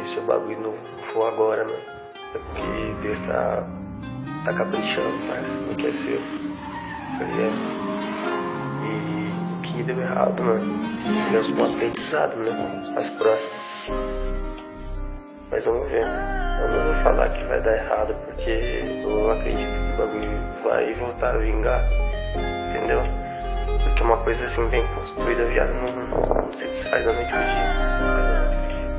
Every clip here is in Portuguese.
seu bagulho não for agora, mano. É porque Deus tá caprichando, mas não quer ser, tá ligado? E o que deu errado, mano, deu um aprendizado, né? As próximas. Mas vamos ver. Eu não vou falar que vai dar errado, porque eu acredito que o bagulho vai voltar a vingar, entendeu? Porque uma coisa assim bem construída já não se desfaz da noite pro dia.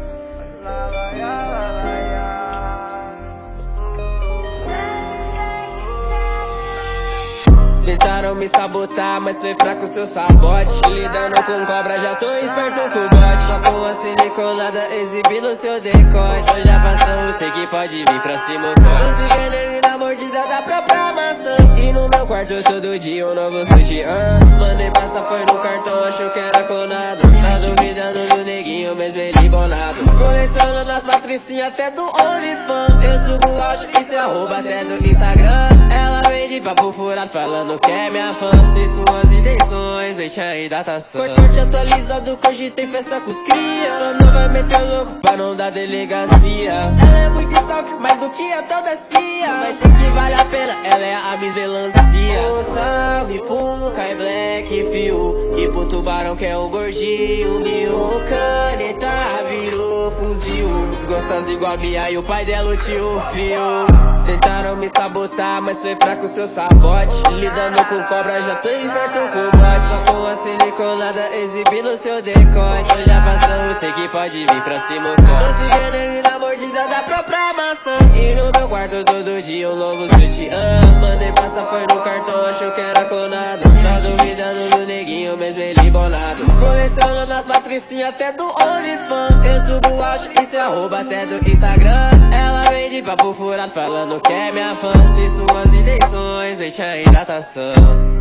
Tentaram me sabotar, mas foi fraco seu sabote. Lidando com cobra, já tô esperto com o bote. Só com a siliconada exibindo seu decote. Hoje já passou o take, pode vir pra cima o corte. Consegui na mordida da própria maçã. E no meu quarto todo dia um novo sutiã. Mandei passa, foi no cartão, achou que era conado. Tá duvidando do neguinho, mesmo ele bolado. Colecionando nas patricinhas até do OnlyFans. Eu subo, acho que cê arroba até do Instagram. Ela vem de papo furado falando que é minha fã. Sei suas intenções, deixa aí datação. Corte atualizado, cogitei festa com os cria. Não vai meter louco pra não dar delegacia. Ela é muito stalker, mais do que a tal da CIA. Mas sei que vale a pena, ela é a Miss Melancia. O salve pro Kai Black Fio e pro tubarão que é o gordinho mil. O caneta virou fuzil, gostosa igual a Bia e o pai dela o tio Fio. Tentaram me sabotar, mas foi fraco seu sabote. Lidando com cobra, já tô esperto com o bote. Só com a siliconada exibindo seu decote. Hoje já passou o take, pode vir pra cima o corte. Consegui na mordida da própria maçã. E no meu quarto todo dia um novo sutiã. Mandei passar, foi no cartão, achou que era conado. Tá duvidando do neguinho, mesmo ele bolado. Colecionando nas patricinhas até do OnlyFans. Eu subo, acho que cê arroba até do Instagram. Ela vem de papo furado falando que é minha fã. Sei suas intenções, deixa aí datação.